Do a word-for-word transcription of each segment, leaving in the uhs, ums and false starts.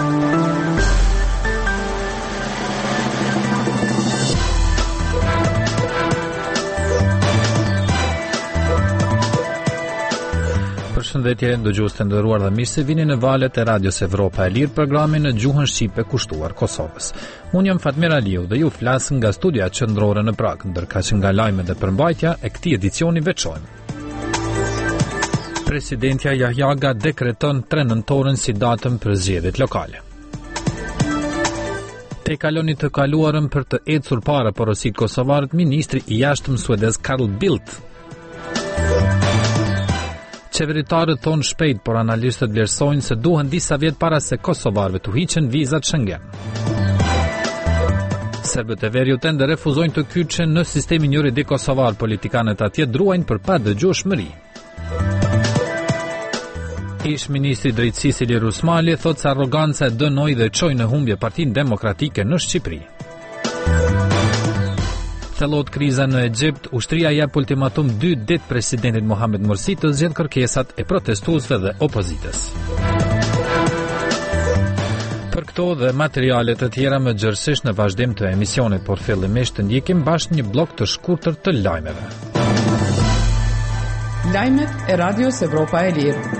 Përshëndetje, ndëgjues të nderuar dhe mirë se vini në valët e Radios Evropa e Lirë, programin në gjuhën shqipe kushtuar Kosovës. Unë jam Fatmir Aliu dhe ju flas nga studia qendrore në Prag, ndërka që nga lajmet dhe përmbajtja e këtij edicioni veçojmë. Presidentja Jahjaga dekreton tre nëntorin si datën për zgjedhjet lokale. E kaloni të kaluarën për të ecur para porosit kosovarët, ministri i jashtëm suedez Carl Bildt. Qeveritarët thonë shpejt, por analistët vlerësojnë se duhen disa vjet para se kosovarëve të hiqen vizat Schengen. Serbët e Veriut ende refuzojnë të kyçen në sistemin juridik kosovar, politikanët atje druajnë për pa dëgjueshmëri. Ish ministri i drejtësisë Ilir Usmali thotë se arroganca e dënoi dhe çoi në humbje Partinë Demokratike në Shqipëri. Thellot kriza në Egjipt, ushtria jep ultimatum dy ditë presidentit Mohamed Morsi të zgjedhë kërkesat e protestuesve dhe opozitës. Për këto dhe materiale të tjera më gjërësisht në vazhdim të emisionit, por fillimisht të ndjekim bashkë një blok të shkurtër të lajmeve. Lajmet e Radios Evropa e Lirë.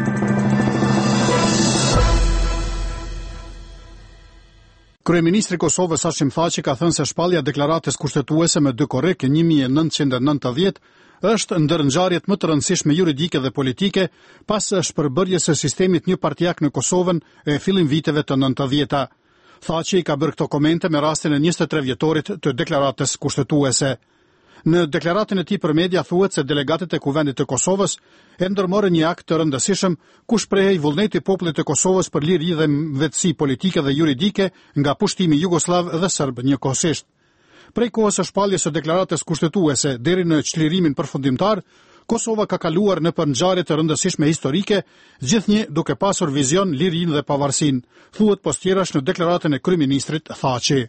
Kryeministri i Kosovës Hashim Thaçi ka thënë se shpallja e deklaratës kushtetuese me dy korrek një mijë e nëntëqind e nëntëdhjetë është ndër ngjarjet më të rëndësishme juridike dhe politike pas shpërbërjes së sistemit njëpartijak në Kosovën e fillim viteve të nëntëdhjeta. Thaçi ka bërë këto komente me rastin e njëzet e tre vjetorit të deklaratës kushtetuese. Në deklaratën e tij për media thuhet se delegatët e Kuvendit të Kosovës e ndërmorën një akt të rëndësishëm ku shprehej vullneti i popullit të Kosovës për liri dhe vetësi politike dhe juridike nga pushtimi jugosllav dhe serb njëkohësisht. Prej kohës së shpalljes së deklaratës kushtetuese deri në çlirimin përfundimtar, Kosova ka kaluar në ngjarje të rëndësishme historike, gjithnjë duke pasur vizion lirinë dhe pavarësinë, thuhet postjerash në deklaratën e kryeministrit Thaçi.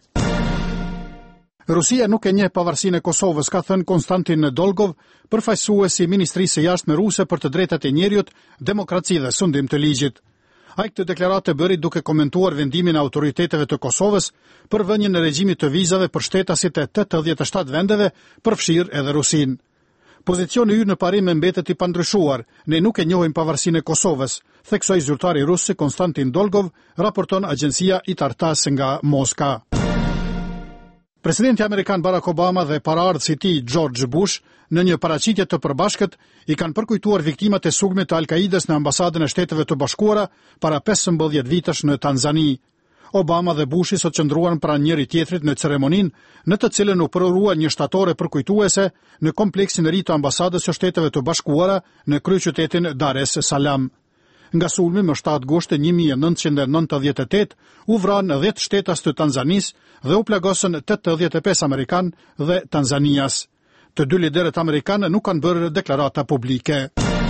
Rusia nuk e njeh pavarësinë e Kosovës, ka thënë Konstantin Dolgov, përfaqësuesi i Ministrisë së Jashtme ruse për të drejtat e njerëzit, demokraci dhe sundim të ligjit. Ai këtë deklaratë bëri duke komentuar vendimin e autoriteteve të Kosovës për vënien e regjimit të vizave për shtetasit e tetëdhjetë e shtatë vendeve, përfshirë edhe Rusinë. Pozicioni ynë në parim mbetet i pandryshuar, ne nuk e njohim pavarësinë e Kosovës, theksoi zyrtari rus Konstantin Dolgov, raporton agjencia I T A R T A S nga Moska. Presidenti Amerikan Barack Obama dhe paraardhësi i tij George Bush në një paraqitje të përbashkët i kanë përkujtuar viktimat e sulmit të Al-Kaides në ambasadën e Shteteve të Bashkuara para pesëmbëdhjetë vitesh në Tanzani. Obama dhe Bushi sot qëndruan pranë njëri tjetrit në ceremoninë në të cilën u prorua një shtatore përkujtuese në kompleksin e ri të ambasadës së Shteteve të Bashkuara në kryeqytetin Dar es Salaam. Nga sulmi më shtatë gusht një mijë e nëntëqind e nëntëdhjetë e tetë u vranë dhjetë shtetas të Tanzanisë dhe u plagosën tetëdhjetë e pesë amerikan dhe Tanzanias. Të dy liderët amerikanë nuk kanë bërë deklarata publike.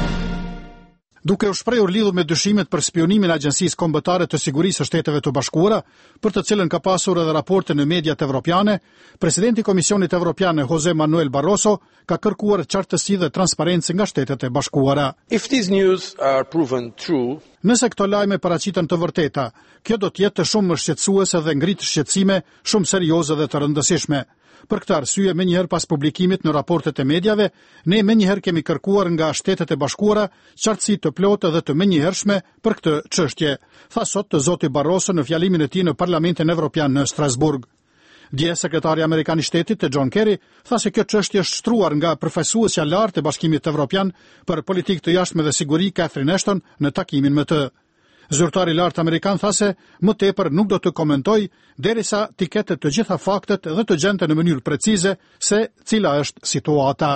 Duke u shprehur lidhur me dyshimet për spionimin e Agjencisë Kombëtare të Sigurisë së Shteteve të Bashkuara, për të cilën ka pasur edhe raporte në mediat evropiane, presidenti i Komisionit Evropian Jose Manuel Barroso ka kërkuar qartësi dhe transparencë nga Shtetet e Bashkuara. If these news are proven true, nëse këto lajme paraqiten të vërteta, kjo do të jetë shumë shqetësuese dhe ngrit shqetësime shumë serioze dhe të rëndësishme. Për këtë arsye, menjëherë pas publikimit në raportet e mediave, ne menjëherë kemi kërkuar nga Shtetet e Bashkuara qartësi të plotë dhe të menjëhershme për këtë çështje, tha sot zoti Barroso në fjalimin e tij në Parlamentin Evropian në Strasburg. Dje sekretari amerikan i shtetit John Kerry tha se kjo çështje është shtruar nga përfaqësuesja e lartë e Bashkimit Evropian për politikë të jashtme dhe siguri Catherine Ashton në takimin me të. Zyrtari i lartë amerikan tha se më tepër nuk do të komentoj derisa të ketë të gjitha faktet dhe të gjente në mënyrë precize se cila është situata.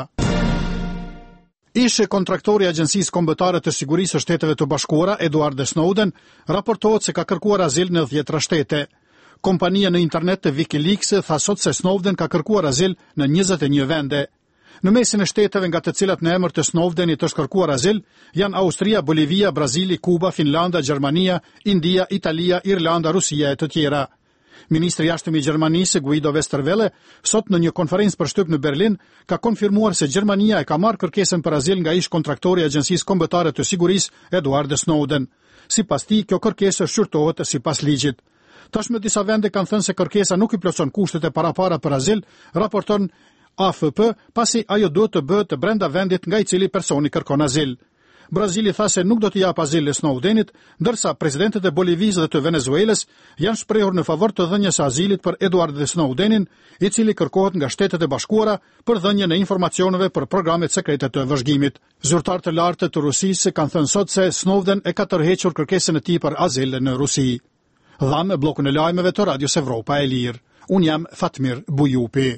Ish kontraktori i Agjencisë Kombëtare të Sigurisë së Shteteve të Bashkuara Edward Snowden raportohet se ka kërkuar azil në dhjetra shtete. Kompania në internet të WikiLeaks tha sot se Snowden ka kërkuar azil në njëzet e një vende. Në mesin e shteteve nga të cilat në emër të Snowdenit është kërkuar azil janë Austria, Bolivia, Brazili, Kuba, Finlanda, Gjermania, India, Italia, Irlanda, Rusia e të tjera. Ministri i jashtëm i Gjermanisë Guido Westerwelle sot në një konferencë për shtyp në Berlin ka konfirmuar se Gjermania e ka marrë kërkesën për azil nga ish kontraktori i Agjencisë Kombëtare të Sigurisë Edward Snowden. Sipas tij, kjo kërkesë shqyrtohet sipas ligjit. Tashmë disa vende kanë thënë se kërkesa nuk i plotson kushtet e parapara për azil, raporton A F P, pasi ajo duhet të bëhet brenda vendit nga i cili personi kërkon azil. Brazili tha se nuk do t'i jap azil Snowdenit, ndërsa presidentët e Bolivisë dhe të Venezuelës janë shprehur në favor të dhënies së azilit për Edward dhe Snowdenin, i cili kërkohet nga Shtetet e Bashkuara për dhënien e informacioneve për programet sekrete të vëzhgimit. Zyrtarë të lartë të Rusisë kanë thënë sot se Snowden e ka tërhequr kërkesën e tij për azil në Rusi. Dhamë bllokun e lajmeve të Radios Evropa e Lirë. Un jam Fatmir Bujupi.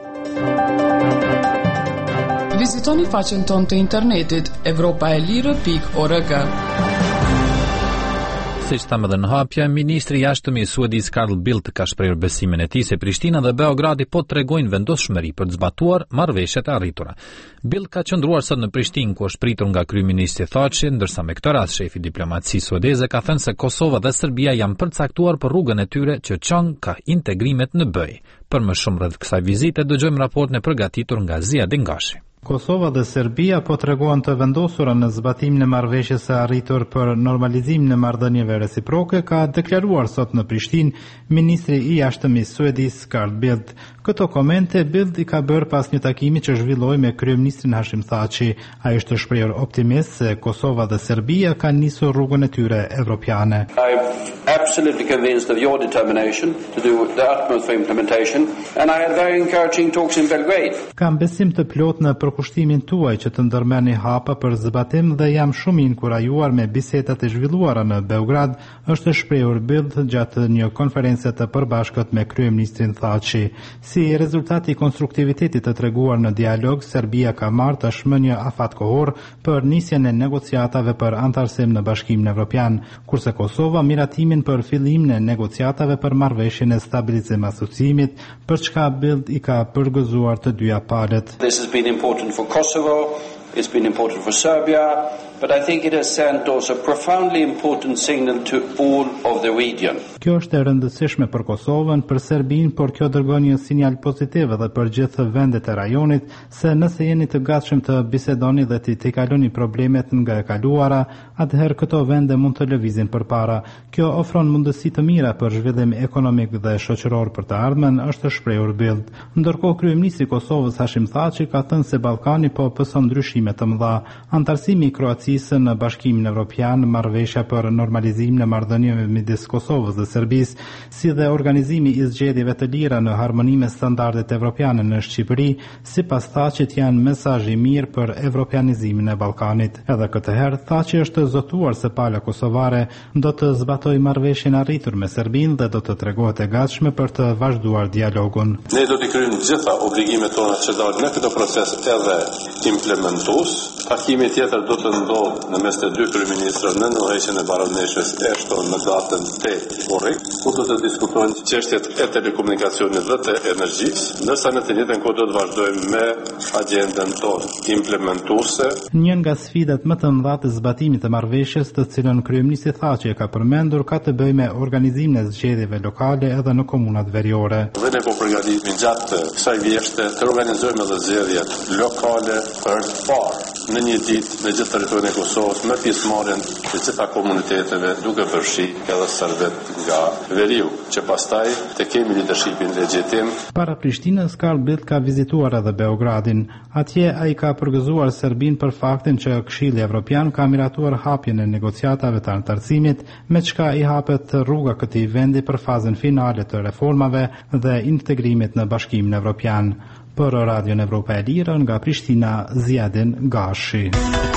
Vizitoni faqen tonë të internetit evropaelire pikë org. Siç thamë edhe në hapje, ministri i jashtëm i Suedisë Carl Bildt ka shprehur besimin e tij se Prishtina dhe Beogradi po tregojnë vendosshmëri për të zbatuar marrëveshjet e arritura. Bildt ka qëndruar sot në Prishtinë, ku është pritur nga kryeministri Thaçi, ndërsa me këtë rast shefi diplomacisë suedeze ka thënë se Kosova dhe Serbia janë përcaktuar për rrugën e tyre që çon ka integrimet në BE. Për më shumë rreth kësaj vizite dëgjojmë raportin e përgatitur nga Ziadin Gashi. Kosova dhe Serbia po treguan të vendosura në zbatimin e marrëveshjes së arritur për normalizimin e marrëdhënieve reciproke, ka deklaruar sot në Prishtinë ministri i jashtëm i Suedisë Carl Bildt. Këto komente Bildt i ka bërë pas një takimi që zhvilloi me kryeministrin Hashim Thaçi. Ai është shprehur optimist se Kosova dhe Serbia kanë nisur rrugën e tyre evropiane. I'm absolutely convinced of your determination to do the utmost for implementation, and I had very encouraging talks in Belgrade. Kam besim të plot në përkushtimin tuaj që të ndërmerrni hapa për zbatim dhe jam shumë i inkurajuar me bisedat e zhvilluara në Beograd, është shprehur Bildt gjatë një konference të përbashkët me kryeministrin Thaçi. Si rezultati i konstruktivitetit të treguar në dialog, Serbia ka marrë tashmë një afat kohor për nisjen e negociatave për antarësim në Bashkimin Evropian, kurse Kosova miratimin për fillimin e negociatave për marrëveshjen e stabilizim asociimit, për çka Bildt i ka përgëzuar të dyja palët. This has been important for Kosovo, it's been important for Serbia, but I think it has sent also a profoundly important signal to all of the region. Kjo është e rëndësishme për Kosovën, për Serbinë, por kjo dërgon një sinjal pozitiv edhe për gjithë vendet e rajonit se nëse jeni të gatshëm të bisedoni dhe të tejkaloni problemet nga e kaluara, atëherë këto vende mund të lëvizin përpara. Kjo ofron mundësi të mira për zhvillim ekonomik dhe shoqëror për të ardhmen, është shprehur Bildt. Ndërkohë kryeministri i Kosovës Hashim Thaçi ka thënë se Ballkani po pëson ndryshime të mëdha. Antarësimi i Kroacisë në Bashkimin Evropian, marrëveshja për normalizimin e marrëdhënieve midis Kosovës dhe Serbisë, si dhe organizimi i zgjedhjeve të lira në harmoni me standardet evropiane në Shqipëri, sipas Thaçit janë mesazh i mirë për evropianizimin e Ballkanit. Edhe këtë herë Thaçi është zotuar se pala kosovare do të zbatojë marrëveshjen arritur me Serbinë dhe do të tregohet e gatshme për të vazhduar dialogun. Ne do të kryejmë gjitha obligimet tona që dalin në këtë proces edhe implementues. Takimi tjetër do të ndodhë në mes të dy kryeministrave në udhëheqjen e baroneshës Ashton në datën tetë korrik, ku do të diskutojnë çështjet e telekomunikacionit dhe të energjisë, ndërsa në të njëjtën kohë do të vazhdojmë me agjendën tonë implementuese. Një nga sfidat më të mëdha të zbatimit të marrëveshjes, të cilën kryeministri Thaçi ka përmendur, ka të bëjë me organizimin e zgjedhjeve lokale edhe në komunat veriore. Dhe ne po përgatitemi gjatë kësaj vjeshte të organizojmë edhe zgjedhjet lokale për të parë në një ditë në gjithë territorin e Kosovës me pjesëmarrjen të gjitha komuniteteve, duke përfshirë edhe serbët nga veriu, që pastaj të kemi leadershipin legjitim. Para Prishtinës, Carl Bildt ka vizituar edhe Beogradin. Atje ai ka përgëzuar Serbinë për faktin që Këshilli Evropian ka miratuar hapjen e negociatave të antarësimit, me çka i hapet rruga këtij vendi për fazën finale të reformave dhe integrimit në Bashkimin Evropian. Për Radion Evropa e Lirë nga Prishtina, Ziadin Gashi.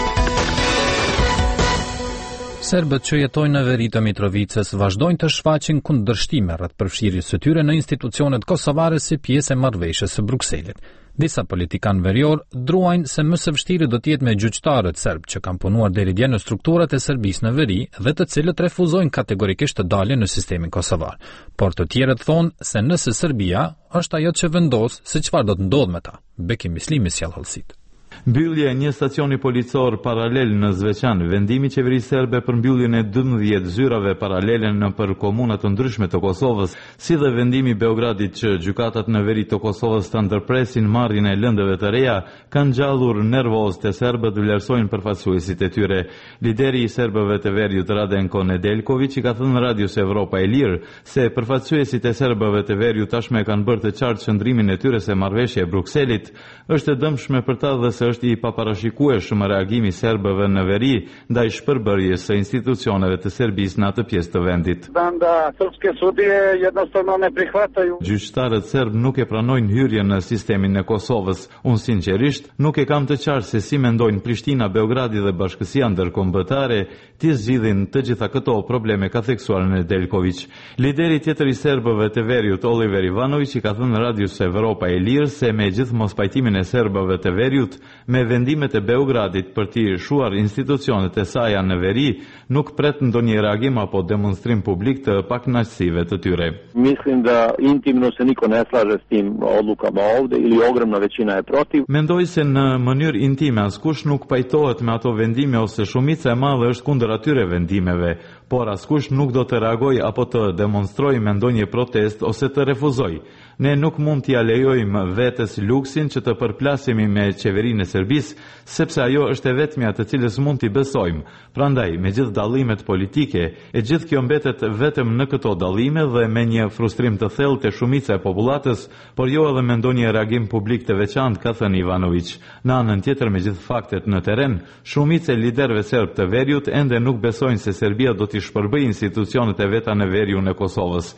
Serbët që jetojnë në veri të Mitrovicës vazhdojnë të shfaqin kundërshtime rreth përfshirjes së tyre në institucionet kosovare si pjesë e marrëveshjes së Brukselit. Disa politikanë verior druajnë se më së vështirë do të jetë me gjyqtarët serb që kanë punuar deri dje në strukturat e Serbisë në veri dhe të cilët refuzojnë kategorikisht të dalin në sistemin kosovar. Por të tjerët thonë se nëse Serbia është ajo që vendos se çfarë do të ndodhë me ta. Bekim Islimi sjell hollësitë. Mbyllje e një stacioni policor paralel në Zveçan, vendimi i qeverisë serbe për mbylljen e dymbëdhjetë zyrave paralele në për komuna të ndryshme të Kosovës, si dhe vendimi i Beogradit që gjykatat në veri të Kosovës të ndërpresin marrjen e lëndëve të reja, kanë gjallur nervoz të serbët vlerësojnë përfaqësuesit e tyre. Lideri i serbëve të veriut Radenko Nedeljković i ka thënë Radios Evropa e Lirë se përfaqësuesit e serbëve të veriut tashmë kanë bërë të qartë qëndrimin e tyre se marrëveshja e Brukselit është e dëmshme për ta dhe se është i paparashikueshëm reagimi serbëve në veri ndaj shpërbërjes së institucioneve të Serbisë në atë pjesë të vendit. Gjyqtarët serb nuk e pranojnë hyrjen në sistemin e Kosovës. Unë sinqerisht nuk e kam të qartë se si mendojnë Prishtina, Beogradi dhe Bashkësia Ndërkombëtare të zgjidhin të gjitha këto probleme, ka theksuar Nedeljković. Lideri tjetër i serbëve të veriut Oliver Ivanović i ka thënë Radios Evropa e Lirë se me gjithë mospajtimin e serbëve të veriut me vendimet e Beogradit për t'i shuar institucionet e saja në veri, nuk pret ndonjë reagim apo demonstrim publik të paknaqësive të tyre. Mislim da intimno se niko ne slaže s tim odlukama ovde ili ogromna većina je protiv. Mendoj se në mënyrë intime askush nuk pajtohet me ato vendime ose shumica e madhe është kundër atyre vendimeve, por askush nuk do të reagoj apo të demonstroj me ndonjë protest ose të refuzoj. Ne nuk mund t'ia lejojmë vetes luksin që të përplasemi me qeverinë e Serbisë, sepse ajo është e vetmja të cilës mund t'i besojmë. Prandaj, me gjithë dallimet politike, e gjithë kjo mbetet vetëm në këto dallime dhe me një frustrim të thellë të shumica e popullatës, por jo edhe me ndonjë reagim publik të veçantë, ka thënë Ivanović. Në anën tjetër, me gjithë faktet në terren, shumica e liderëve serb të veriut ende nuk besojnë se Serbia do t'i shpërbëjë institucionet e veta në veriun e Kosovës.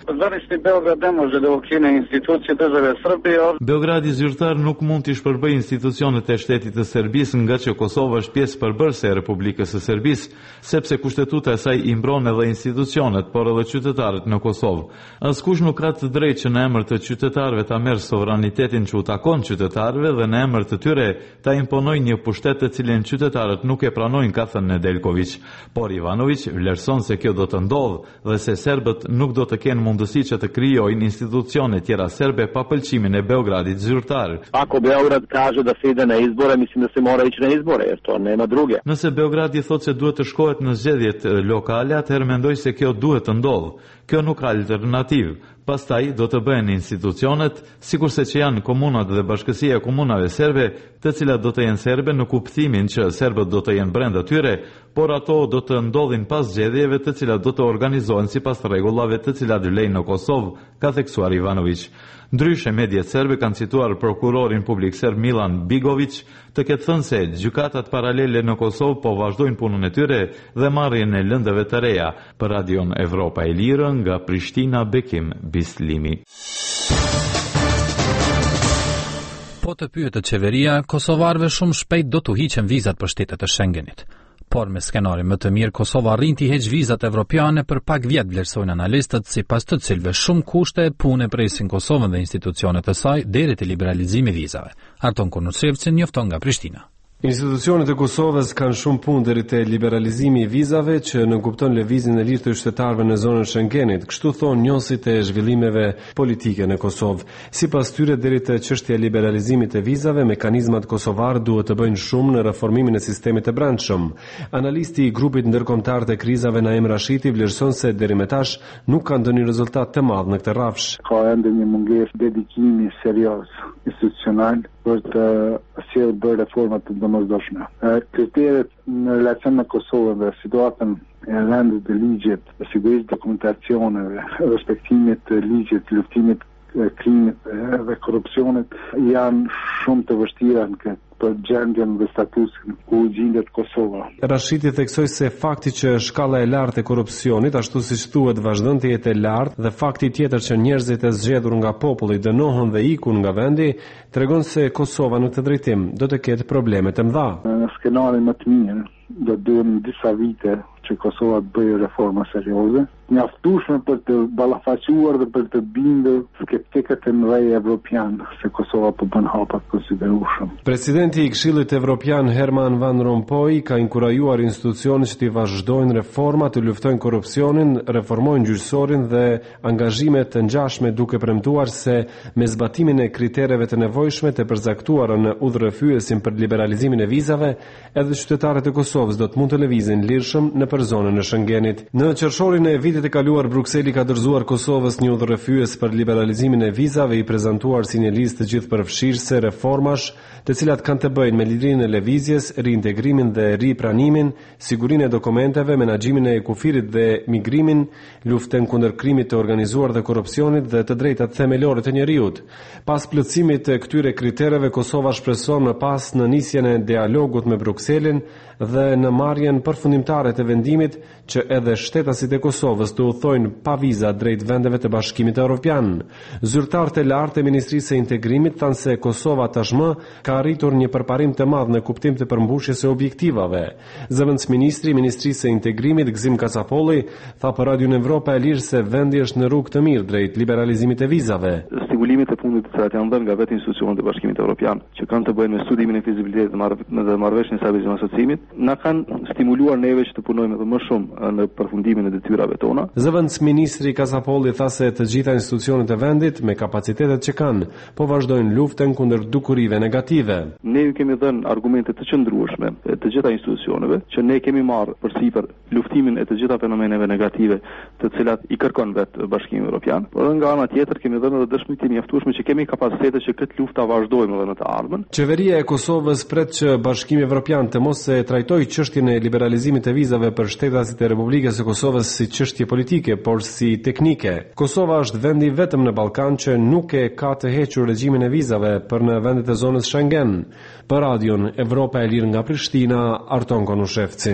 Beogradi zyrtar nuk mund t'i shpërbëjë institucionet e shtetit të Serbisë nga që Kosova është pjesë përbërëse e Republikës së Serbisë, sepse kushtetuta e saj i mbron edhe institucionet, por edhe qytetarët në Kosovë. Askush nuk ka të drejtë që në emër të qytetarëve ta merr sovranitetin që u takon qytetarëve dhe në emër të tyre ta imponojë një pushtet të cilin qytetarët nuk e pranojnë, ka thënë Nedeljković. Por Ivanović vlerëson se kjo do të ndodhë dhe se serbët nuk do të kenë mundësi që të krijojnë institucione tjera serbe pa pëlqimin e Beogradit zyrtar. Ako Beograd kaže da se ide na izbore, mislim da se mora ići na izbore, jer to nema druge. Nëse Beogradi thotë se duhet të shkohet në zgjedhjet lokale, atëherë mendoj se kjo duhet të ndodhë. Kjo nuk ka alternativë. Pastaj do të bëhen institucionet, sikurse që janë komunat dhe bashkësia e komunave serbe, të cilat do të jenë serbe në kuptimin që serbët do të jenë brenda tyre, por ato do të ndodhin pas zgjedhjeve të cilat do të organizohen sipas rregullave të cilat vlejnë në Kosovë, ka theksuar Ivanović. Ndryshe, mediat serbe kanë cituar prokurorin publik serb Milan Bigović të ketë thënë se gjykatat paralele në Kosovë po vazhdojnë punën e tyre dhe marrjen e lëndëve të reja. Për Radion Evropa e Lirë, nga Prishtina, Bekim Bislimi. Po të pyetet qeveria, kosovarëve shumë shpejt do t'u hiqen vizat për shtetet e Schengenit. Por me skenarin më të mirë, Kosova arrin t'i heq vizat evropiane për pak vjet, vlerësojnë analistët, sipas të cilëve shumë kushte e punë presin Kosovën dhe institucionet e saj deri te liberalizimi i vizave. Arton Konusevci njofton nga Prishtina. Institucionet e Kosovës kanë shumë punë deri te liberalizimi i vizave që nënkupton lëvizjen e lirë të qytetarëve në zonën Schengenit, kështu thonë njohësit e zhvillimeve politike në Kosovë. Sipas tyre, deri te çështja e liberalizimit të vizave, mekanizmat kosovar duhet të bëjnë shumë në reformimin e sistemit të brendshëm. Analisti i grupit ndërkombëtar të krizave Naim Rashiti vlerëson se deri më tash nuk ka ndonjë rezultat të madh në këtë rrafsh. Ka ende një mungesë dedikimi serioz institucional për të sjellë bërë reforma të domosdoshme. Kriteret në relacion me Kosovën dhe situatën e rendit të ligjit, sigurisht dokumentacioneve, respektimit të ligjit, luftimit krimit dhe korrupsionit janë shumë të vështira në këtë për gjendjen dhe statusin ku gjendet Kosova. Rashiti theksoi se fakti që shkalla e lartë e korrupsionit, ashtu siç thuhet, vazhdon të jetë e lartë dhe fakti tjetër që njerëzit e zgjedhur nga populli dënohen dhe ikun nga vendi, tregon se Kosova në këtë drejtim do të ketë probleme të mëdha. Në skenarin më të mirë do duhen disa vite që Kosova të bëjë reforma serioze, mjaftueshme për të ballafaquar dhe për të bindur skeptikët e mëdhenj evropian se Kosova po bën hapa të konsiderueshëm. Presidenti i Këshillit Evropian Herman Van Rompuy ka inkurajuar institucionet që të vazhdojnë reforma, të luftojnë korrupsionin, reformojnë gjyqësorin dhe angazhimet të ngjashme, duke premtuar se me zbatimin e kritereve të nevojshme të përcaktuara në udhërrëfyesin për liberalizimin e vizave, edhe qytetarët e Kosovës do të mund të lëvizin lirshëm në për zonën e Schengenit. Në qershorin e vitit e kaluar, Brukseli ka dorëzuar Kosovës një udhërrëfyes për liberalizimin e vizave, i prezantuar si një listë të gjithëpërfshirëse reformash, të cilat kanë të bëjnë me lirinë e lëvizjes, riintegrimin dhe ripranimin, sigurinë e dokumenteve, menaxhimin e kufirit dhe migrimin, luftën kundër krimit të organizuar dhe korrupsionit dhe të drejtat themelore të njerëzit. Pas plotësimit të këtyre kritereve, Kosova shpreson më pas në nisjen e dialogut me Brukselin dhe në marrjen përfundimtare të vendimit që edhe shtetasit e Kosovës të udhtojnë pa viza drejt vendeve të Bashkimit Evropian. Zyrtarët e lartë e Ministrisë së Integrimit thanë se Kosova tashmë ka arritur një përparim të madh në kuptim të përmbushjes së objektivave. Zëvendësministri i Ministrisë së Integrimit Gzim Kacapolli tha për Radio Evropa e Lirë se vendi është në rrugë të mirë drejt liberalizimit e vizave. Stimulimet e fundit të cilat janë dhënë nga vetë institucionet e Bashkimit Evropian, që kanë të bëjnë me studimin e fizibilitetit dhe marrëveshjen e stabilizimit asocimit, na kanë stimuluar neve që të punojmë edhe më shumë në përfundimin e detyrave tona. Zëvendësministri Kacapolli tha se të gjitha institucionet e vendit me kapacitetet që kanë po vazhdojnë luftën kundër dukurive negative. Ne ju kemi dhënë argumente të qëndrueshme të gjitha institucioneve që ne kemi marrë përsipër luftimin e të gjitha fenomeneve negative të cilat i kërkon vetë Bashkimi Evropian. Por nga ana tjetër kemi dhënë edhe dëshmi të mjaftueshme që kemi kapacitete që këtë luftë ta vazhdojmë edhe në të ardhmen. Qeveria e Kosovës pret që Bashkimi Evropian të mos e trajtojë çështjen e liberalizimit të vizave për shtetasit e Republikës së Kosovës si çështje politike, por si teknike. Kosova është vendi vetëm në Ballkan që nuk e ka të hequr regjimin e vizave për në vendet e zonës Schengen. Për Radion Evropa e Lirë nga Prishtina, Arton Konushevci.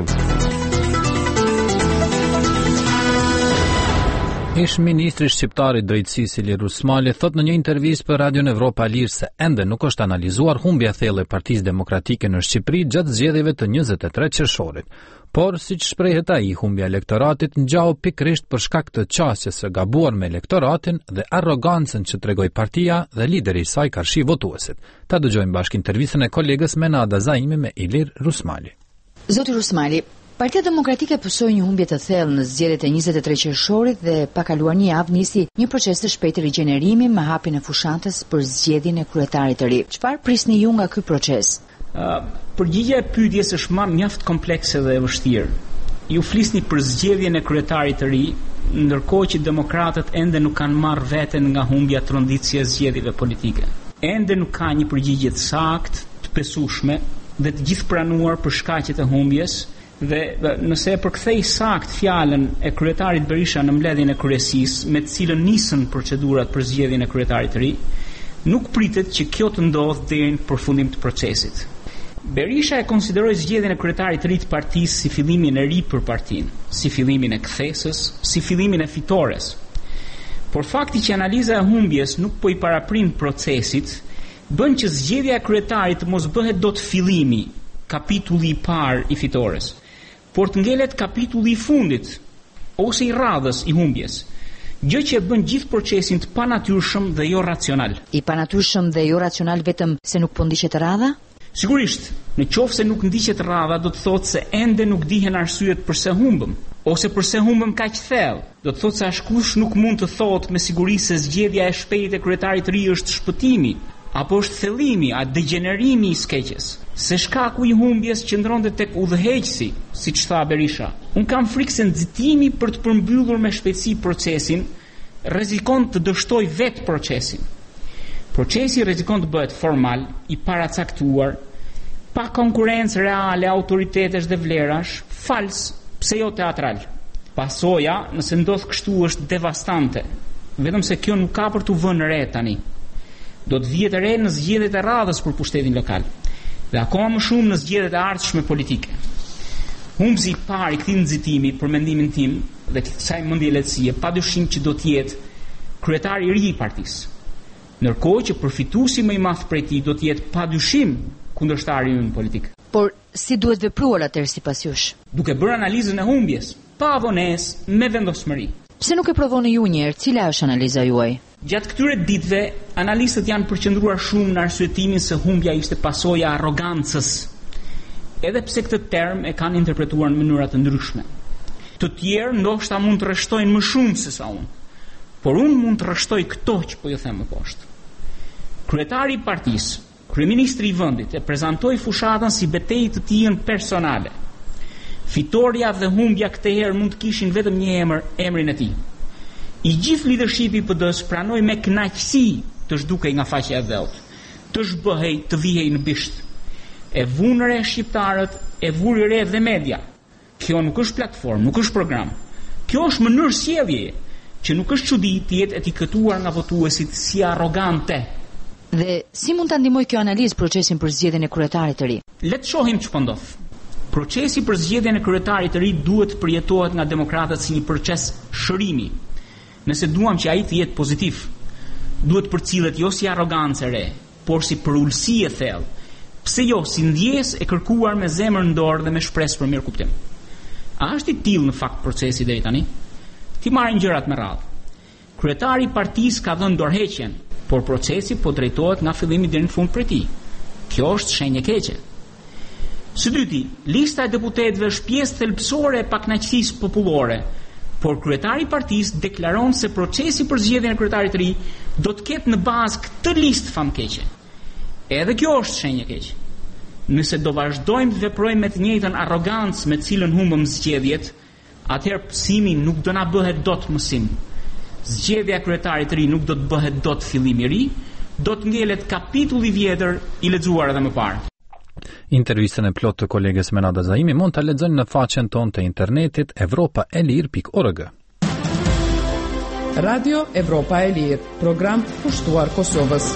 Ish ministri shqiptar i drejtësisë Ilir Rusmali thot në një intervistë për Radion Evropa e Lirë se ende nuk është analizuar humbja thellë e Partisë Demokratike në Shqipëri gjatë zgjedhjeve të njëzet e tre qershorit. Por, siç shprehet ai, humbja e elektoratit ngjau pikërisht për shkak të qasjes së gabuar me elektoratin dhe arrogancën që tregoi partia dhe lideri i saj karshi votuesit. Ta dëgjojmë bashkë intervistën e kolegës Menada Zaimi me Ilir Rusmali. Zoti Rusmali, Partia Demokratike pësoi një humbje të thellë në zgjedhjet e njëzet e tre qershorit dhe pa kaluar një javë nisi një proces të shpejtë rigjenerimi me hapjen e fushatës për zgjedhjen e kryetarit të ri. Çfarë prisni ju nga ky proces? Uh, Përgjigjja e pyetjes është më mjaft komplekse dhe e vështirë. Ju flisni për zgjedhjen e kryetarit të ri, ndërkohë që demokratët ende nuk kanë marrë veten nga humbja tronditëse e zgjedhjeve politike. Ende nuk ka një përgjigje të saktë, të besueshme dhe të gjithpranuar për shkaqet e humbjes. Dhe nëse e përkthej sakt fjalën e kryetarit Berisha në mbledhjen e kryesisë, me të cilën nisën procedurat për zgjedhjen e kryetarit të ri, nuk pritet që kjo të ndodhë deri në përfundim të procesit. Berisha e konsideroi zgjedhjen e kryetarit të ri të partisë si fillimin e ri për partinë, si fillimin e kthesës, si fillimin e fitores. Por fakti që analiza e humbjes nuk po i paraprin procesit, bën që zgjedhja e kryetarit të mos bëhet dot fillimi, kapitulli i parë i fitores, por të ngelet kapitulli i fundit ose i radhës i humbjes, gjë që e bën gjithë procesin të panatyrshëm dhe jo racional. I panatyrshëm dhe jo racional vetëm se nuk po ndiqet radha? Sigurisht, në qoftë se nuk ndiqet radha, do të thotë se ende nuk dihen arsyet pse humbëm, ose pse humbëm kaq thellë. Do të thotë se askush nuk mund të thotë me siguri se zgjedhja e shpejtë e kryetarit të ri është shpëtimi, apo është thellimi, a degenerimi i skeqjes. Se shkaku i humbjes qëndronte tek udhëheqësi, siç tha Berisha. Un kam frikë se nxitimi për të përmbyllur me shpejtësi procesin rrezikon të dështoj vetë procesin. Procesi rrezikon të bëhet formal, i paracaktuar, pa konkurrencë reale, autoritetesh dhe vlerash, fals, pse jo teatral. Pasoja, nëse ndodh kështu, është devastante. Vetëm se kjo nuk ka për t'u vënë re tani. Do të vihet re në zgjedhjet e radhës për pushtetin lokal, dhe akoma më shumë në zgjedhjet e ardhshme politike. Humbsi i parë i këtij nxitimi, për mendimin tim dhe kësaj mendje lehtësie, padyshim që do të jetë kryetari i ri i partisë. Ndërkohë që përfituesi më i madh prej tij do të jetë padyshim kundërshtari ynë politik. Por si duhet vepruar atëherë sipas jush? Duke bërë analizën e humbjes, pa vonesë, me vendosmëri. Pse nuk e provoni ju një herë? Cila është analiza juaj? Gjatë këtyre ditëve, analistët janë përqendruar shumë në arsyetimin se humbja ishte pasoja e arrogancës, edhe pse këtë term e kanë interpretuar në mënyra të ndryshme. Të tjerë ndoshta mund të rreshtojnë më shumë se sa unë, por unë mund të rreshtoj këto që po ju them më poshtë. Kryetari i partisë, kryeministri i vendit, e prezantoi fushatën si betejë të tij personale. Fitoria dhe humbja këtë herë mund të kishin vetëm një emër, emrin e tij. I gjithë leadershipi i P D-s pranoi me kënaqësi të zhdukej nga faqja e dheut, të zhbëhej, të vihej në bisht. E vunë re shqiptarët, e vuri re dhe media. Kjo nuk është platformë, nuk është program. Kjo është mënyrë sjelljeje, që nuk është çudi të jetë etiketuar nga votuesit si arrogante. Dhe si mund ta ndihmojë kjo analizë procesin për zgjedhjen e kryetarit të ri? Le të shohim ç'po ndodh. Procesi për zgjedhjen e kryetarit të ri duhet të përjetohet nga demokratët si një proces shërimi. Nëse duam që ai të jetë pozitiv, duhet përcillet jo si arrogancë e re, por si përullësi e thellë. Pse jo si ndjesë e kërkuar me zemër në dorë dhe me shpresë për mirëkuptim. A është i tillë në fakt procesi deri tani? Ti marrin gjërat me radhë. Kryetari i partisë ka dhënë dorëheqjen, por procesi po drejtohet nga fillimi deri në fund prej tij. Kjo është shenjë e keqe. Së dyti, lista e deputetëve është pjesë thelbësore e pakënaqësisë popullore, por kryetari i partisë deklaron se procesi për zgjedhjen e kryetarit të ri do të ketë në bazë këtë listë famkeqe. Edhe kjo është shenjë e keqe. Nëse do vazhdojmë të veprojmë me të njëjtën arrogancë me të cilën humbëm zgjedhjet, atëherë psimi nuk do na bëhet dot mësim. Zgjedhja e kryetarit të ri nuk do të bëhet dot fillim i ri, do të ngelet kapitulli i vjetër i lexuar edhe më parë. Intervistën e plot të kolegës Menada Zaimi mund ta lexoni në faqen tonë të internetit evropa e lir pikë org. Radio Evropa e Lirë, program pushtuar Kosovës.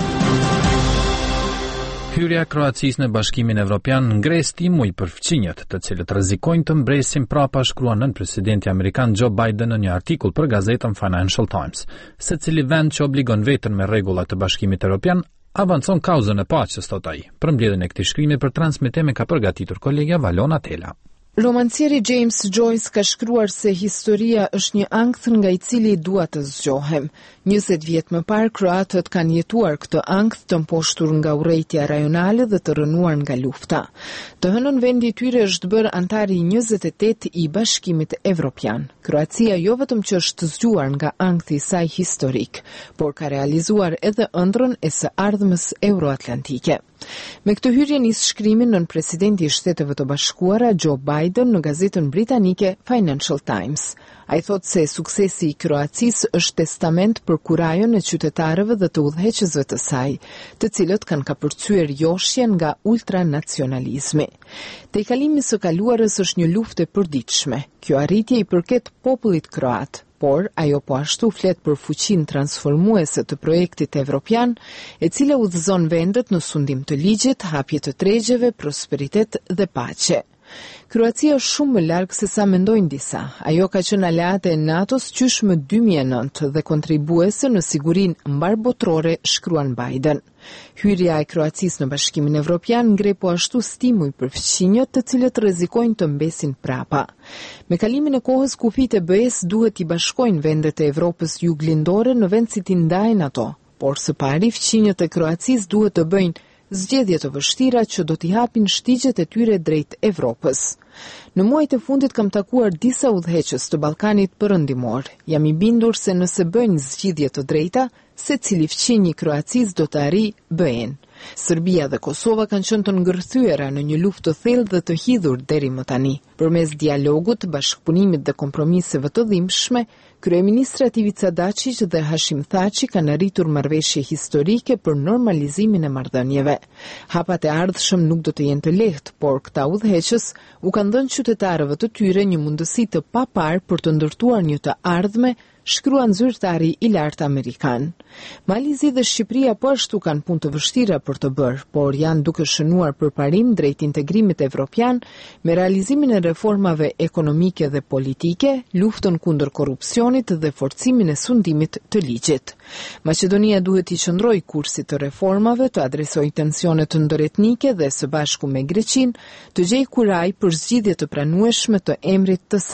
Hyrja e Kroacisë në Bashkimin Evropian ngres timuj për fqinjët, të cilët rrezikojnë të mbresin prapa, shkruan nën presidenti amerikan Joe Biden në një artikull për gazetën Financial Times. Secili vend që obligon veten me rregullat të Bashkimit Evropian avancon kauzën e paqes, thot ai. Për mbledhjen e këtij shkrimi për transmetim e ka përgatitur kolegja Valona Tela. Romancieri James Joyce ka shkruar se historia është një ankth nga i cili dua të zgjohem. njëzet vjet më parë kroatët kanë jetuar këtë ankth të mposhtur nga urrejtja rajonale dhe të rënuar nga lufta. Të hënën vendi i tyre është bërë antar i njëzet e tetë i Bashkimit Evropian. Kroacia jo vetëm që është zgjuar nga ankthi i saj historik, por ka realizuar edhe ëndrrën e së ardhmës euroatlantike. Me këtë hyrje nis shkrimin nën presidenti i Shteteve të Bashkuara Joe Biden në gazetën britanike Financial Times. Ai thot se suksesi i Kroacisë është testament për kurajon e qytetarëve dhe të udhëheqësve të saj, të cilët kanë kapërcyer joshjen nga ultranacionalizmi. Tejkalimi së kaluarës është një luftë e përditshme. Kjo arritje i përket popullit kroat, por ajo po ashtu flet për fuqinë transformuese të projektit evropian, e cila udhëzon vendet në sundim të ligjit, hapje të tregjeve, prosperitet dhe paqe. Kroacia është shumë më larg se sa mendojnë disa. Ajo ka qenë aleate e NATO-s qysh më dy mijë e nëntë dhe kontribuese në sigurinë mbarbotrore, shkruan Biden. Hyrja e Kroacisë në Bashkimin Evropian ngre po ashtu stimuj për fqinjët të cilët rrezikojnë të mbesin prapa. Me kalimin e kohës, kufijtë e B E-s duhet i bashkojnë vendet e Evropës juglindore në vend si t'i ndajnë ato, por së pari fqinjët e Kroacisë duhet të bëjnë zgjedhje të vështira që do t'i hapin shtigjet e tyre drejt Evropës. Në muajt e fundit kam takuar disa udhëheqës të Ballkanit perëndimor. Jam i bindur se nëse bëjnë zgjidhje të drejta, secili fqinj i Kroacisë do të arrijë B E-n. Serbia dhe Kosova kanë qenë të ngërthyera në një luftë të thellë dhe të hidhur deri më tani. Përmes dialogut, bashkëpunimit dhe kompromiseve të dhimbshme, kryeministrat Ivica Dačić dhe Hashim Thaçi kanë arritur marrëveshje historike për normalizimin e marrëdhënieve. Hapat e ardhshëm nuk do të jenë të lehtë, por këta udhëheqës u kanë dhënë qytetarëve të tyre një mundësi të papar për të ndërtuar një të ardhme, shkruan zyrtari i lartë amerikan. Malizi dhe Shqipëria po ashtu kanë punë të vështira për të bërë, por janë duke shënuar përparim drejt integrimit evropian me realizimin e reformave ekonomike dhe politike, luftën kundër korrupsionit dhe forcimin e sundimit të ligjit. Maqedonia duhet i qëndrojë kursit të reformave, të adresojë tensione të ndëretnike dhe së bashku me Greqinë të gjejë kuraj për zgjidhje të pranueshme të emrit të saj.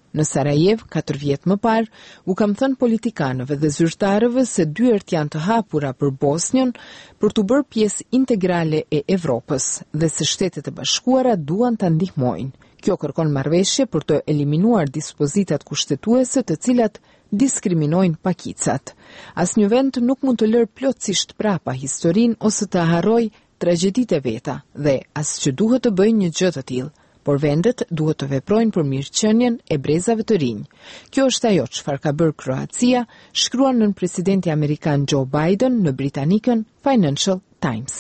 Në Sarajev, katër vjet më parë, u kam thënë politikanëve dhe zyrtarëve se dyert janë të hapura për Bosnjën për të bërë pjesë integrale e Evropës dhe se Shtetet e Bashkuara duan ta ndihmojnë. Kjo kërkon marrëveshje për të eliminuar dispozitat kushtetuese të cilat diskriminojnë pakicat. Asnjë vend nuk mund të lërë plotësisht prapa historinë ose të harrojë tragjeditë e veta dhe as që duhet të bëjnë një gjë të tillë. Por vendet duhet të veprojnë për mirëqenien e brezave të rinj. Kjo është ajo çfarë ka bërë Kroacia, shkruan nën presidenti amerikan Joe Biden në britanikën Financial Times.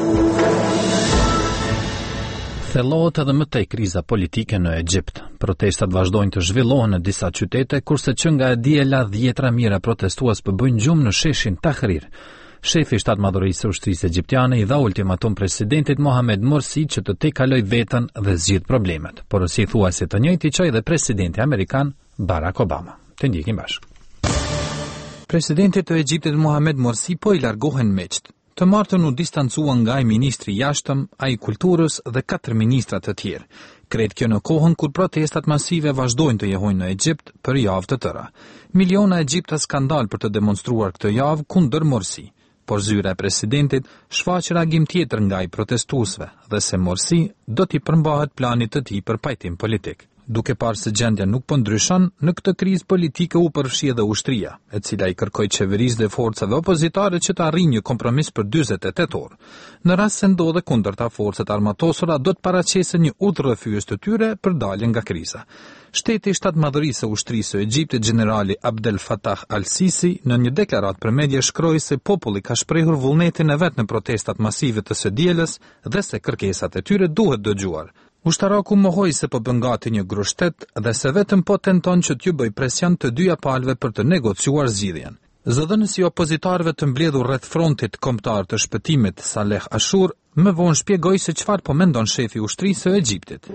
Thellohet edhe më tej kriza politike në Egjipt. Protestat vazhdojnë të zhvillohen në disa qytete, kurse që nga e diela dhjetra mijëra protestues përbëjnë gjumë në sheshin Tahrir. Shefi i shtatmadhërisë së ushtrisë egjiptiane i dha ultimatum presidentit Mohamed Morsi që të tejkaloj vetën dhe zgjidh problemet, por si thuajse të njëjti çoi dhe presidenti amerikan Barack Obama. Të ndjekim bashkë. Presidenti i Egjiptit Mohamed Morsi po i largohen meqt. Të martën u distancuan nga ai ministri i jashtëm, ai i kulturës dhe katër ministra të tjerë. Kret kjo në kohën kur protestat masive vazhdojnë të jehojnë në Egjipt për javë të tëra. Miliona egjiptas kanë dalë për të demonstruar këtë javë kundër Morsi. Por zyra e presidentit shfaq reagim tjetër nga i protestuesve dhe se Morsi do t'i përmbahet planit të tij për pajtim politik. Duke parë se gjendja nuk po ndryshon, në këtë krizë politike u përfshi edhe ushtria, e cila i kërkoi qeverisë dhe forcave opozitare që të arrijnë një kompromis për dyzet e tetor. Në rast se ndodhe kundërta, forcat armatosura do të paraqesin një udhërrëfyes të tyre për daljen nga kriza. Shteti i shtatmadhërisë së ushtrisë së Egjiptit, generali Abdel Fattah al-Sisi, në një deklaratë për media shkroi se populli ka shprehur vullnetin e vet në protestat masive të së dielës dhe se kërkesat e tyre duhet dëgjuar. Ushtaraku mohoi se po bën gati një grushtet dhe se vetëm po tenton që t'ju bëj presion të dyja palëve për të negociuar zgjidhjen. Zëdhënësi i opozitarëve të mbledhur rreth frontit kombëtar të shpëtimit Saleh Ashur më vonë shpjegoi se çfarë po mendon shefi i ushtrisë së Egjiptit.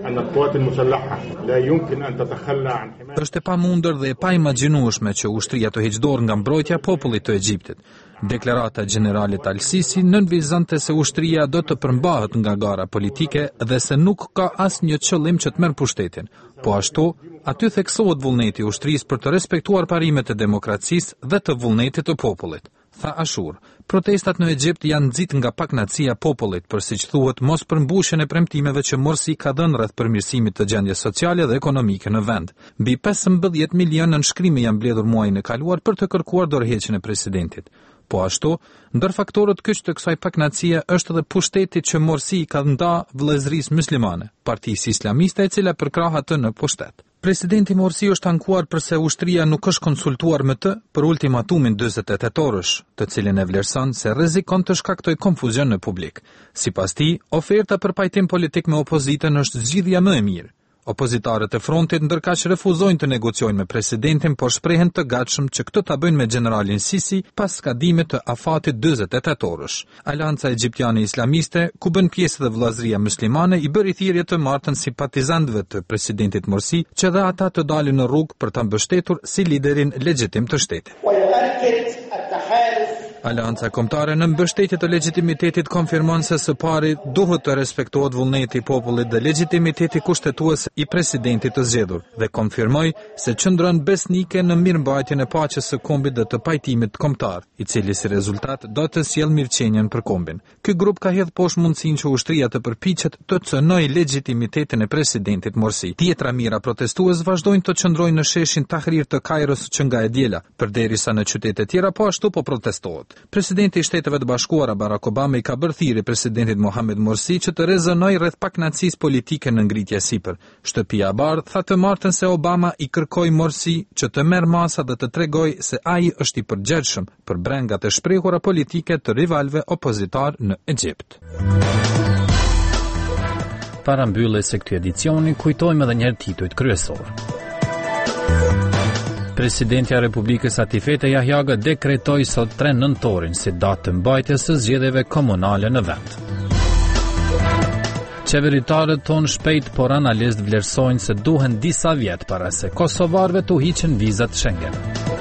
Është e pamundur dhe e paimagjinueshme që ushtria të heqë dorë nga mbrojtja e popullit të Egjiptit. Deklarata e generalit Al-Sisi nënvizonte se ushtria do të përmbahet nga gara politike dhe se nuk ka asnjë qëllim që të merr pushtetin. Po ashtu, aty theksohet vullneti i ushtrisë për të respektuar parimet e demokracisë dhe të vullnetit të popullit. Tha Ashur, protestat në Egjipt janë nxit nga pakënaqësia e popullit për siç thuhet mos përmbushjen e premtimeve që Morsi ka dhënë rreth përmirësimit të gjendjes sociale dhe ekonomike në vend. Mbi pesëmbëdhjetë milionë nënshkrime janë mbledhur muajin e kaluar për të kërkuar dorëheqjen e presidentit. Po ashtu, ndër faktorët kyç të kësaj pakënaqësie është edhe pushteti që Morsi ka nda vëllezërisë muslimane, partisë islamiste e cila përkrah atë në pushtet. Presidenti Morsi është ankuar përse ushtria nuk është konsultuar me të për ultimatumin dyzet e tetorësh, të cilin e vlerëson se rrezikon të shkaktojë konfuzion në publik. Sipas tij, oferta për pajtim politik me opozitën është zgjidhja më e mirë. Opozitarët e frontit ndërkaq refuzojnë të negociojnë me presidentin, por shprehen të gatshëm që këtë ta bëjnë me generalin Sisi pas skadimit të afatit dyzet e tetorësh. Alianca Egjiptiane Islamiste, ku bën pjesë edhe vëllazëria muslimane, i bëri thirrje të martën simpatizantëve të presidentit Morsi që dhe ata të dalin në rrugë për ta mbështetur si liderin legjitim të shtetit. Alianca kombëtare në mbështetje të legitimitetit konfirmon se së pari duhet të respektohet vullneti i popullit dhe legitimiteti kushtetues i presidentit të zgjedhur dhe konfirmoi se qëndron besnike në mirëmbajtjen e paqes së kombit dhe të pajtimit kombëtar, i cili si rezultat do të sjellë mirëqenien për kombin. Ky grup ka hedhur poshtë mundësinë që ushtria të përpiqet të cënojë legitimitetin e presidentit Morsi. Tjetra mijëra protestues vazhdojnë të qëndrojnë në sheshin Tahrir të Kairos që nga e diela, përderisa në qytete tjera po ashtu po protestohet. Presidenti i Shteteve të Bashkuara Barack Obama i ka bërë thirrje presidentit Mohamed Morsi që të rezonojë rreth pakënaqësisë politike në ngritje sipër. Shtëpia e Bardhë tha të martën se Obama i kërkoi Morsi që të merr masa dhe të tregojë se ai është i përgjegjshëm për brengat e shprehura politike të rivalëve opozitar në Egjipt. Para mbylljes së këtij edicioni, kujtojmë edhe një herë titujt kryesor. Presidentja e Republikës Atifete Jahjaga dekretoi sot tre nëntorin si datë të mbajtjes së zgjedhjeve komunale në vend. Qeveritarët tonë shpejt por analistë vlerësojnë se duhen disa vjet para se kosovarëve të hiqen vizat Schengen.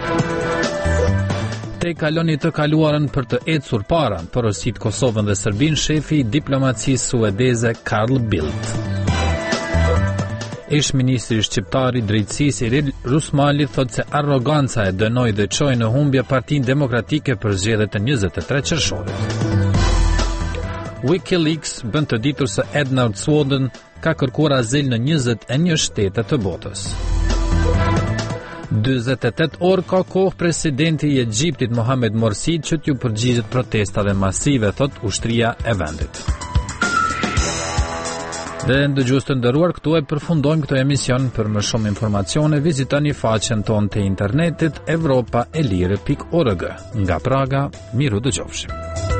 Te kaloni të kaluarën për të ecur para, porosit Kosovën dhe Serbinë shefi i diplomacisë suedeze Carl Bildt. Ish ministri shqiptar i drejtësisë Iril Rusmali thotë se arroganca e dënoi dhe çoi në humbje Partinë Demokratike për zgjedhjet e njëzet e tre qershorit. WikiLeaks bën të ditur se Edward Snowden ka kërkuar azil në njëzet e një shtete të botës. dyzet e tetë orë ka kohë presidenti i Egjiptit Mohamed Morsi që t'ju përgjigjet protestave masive, thot ushtria e vendit. Dhe ndëgjues të nderuar, këtu e përfundojmë këtë emision. Për më shumë informacione vizitoni faqen tonë të internetit evropaelire pikë org. Nga Praga, miru dëgjofshim.